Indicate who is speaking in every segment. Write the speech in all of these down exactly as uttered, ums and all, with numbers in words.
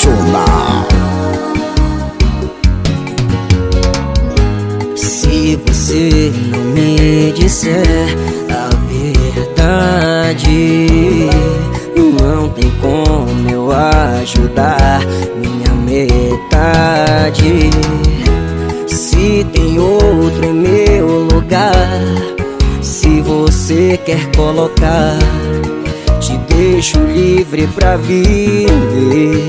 Speaker 1: apaixona.
Speaker 2: Se você não me disser a verdade, não tem como eu ajudar minha metade. Se tem outro em meu lugar, se você quer colocar, te deixo livre pra viver.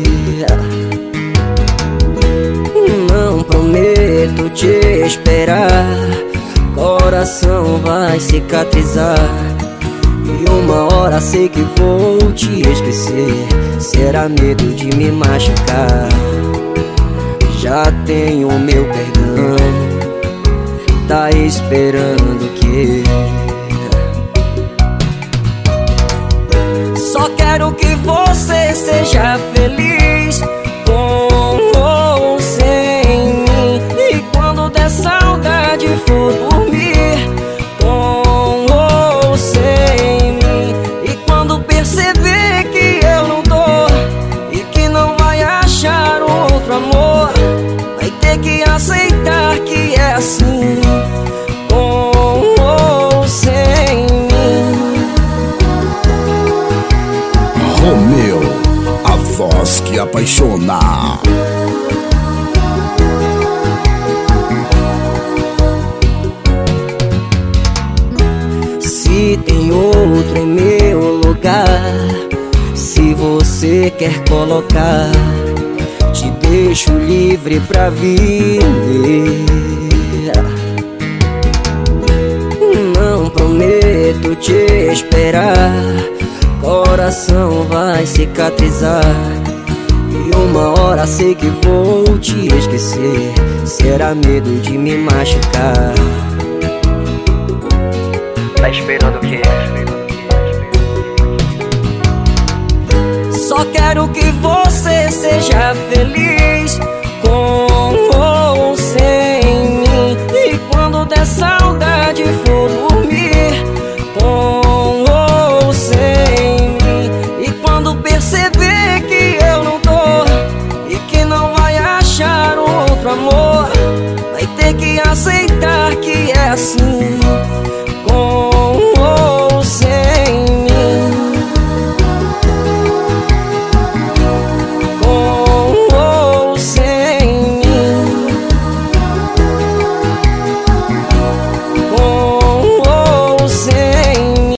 Speaker 2: Não prometo te esperar, coração vai cicatrizar, e uma hora sei que vou te esquecer. Será medo de me machucar? Já tenho o meu perdão, tá esperando o quê? Só quero que você seja feliz, com ou sem mim. E quando der saudade for dormir, com ou sem mim. E quando perceber que eu não tô e que não vai achar outro amor, vai ter que aceitar que é assim, com ou sem mim.
Speaker 1: Romeu, a voz que apaixona.
Speaker 2: Se tem outro em meu lugar, se você quer colocar, te deixo livre pra viver. Não prometo te esperar, coração vai cicatrizar, e uma hora sei que vou te esquecer. Será medo de me machucar?
Speaker 3: Tá esperando o quê?
Speaker 2: Só quero que você seja feliz, com ou sem mim. E quando der saudade for dormir, com ou sem mim. E quando perceber que eu não tô e que não vai achar outro amor, vai ter que aceitar que é assim, com